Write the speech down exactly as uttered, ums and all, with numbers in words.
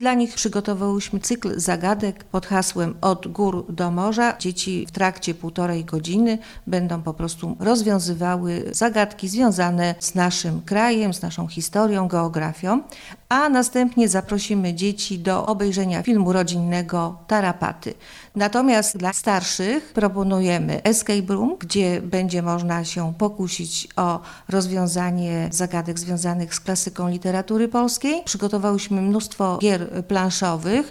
Dla nich przygotowałyśmy cykl zagadek pod hasłem Od gór do morza. Dzieci w trakcie półtorej godziny będą po prostu rozwiązywały zagadki związane z naszym krajem, z naszą historią, geografią, a następnie zaprosimy dzieci do obejrzenia filmu rodzinnego Tarapaty. Natomiast dla starszych proponujemy Escape Room, gdzie będzie można się pokusić o rozwiązanie zagadek związanych z klasyką literatury polskiej. Przygotowałyśmy mnóstwo gier planszowych,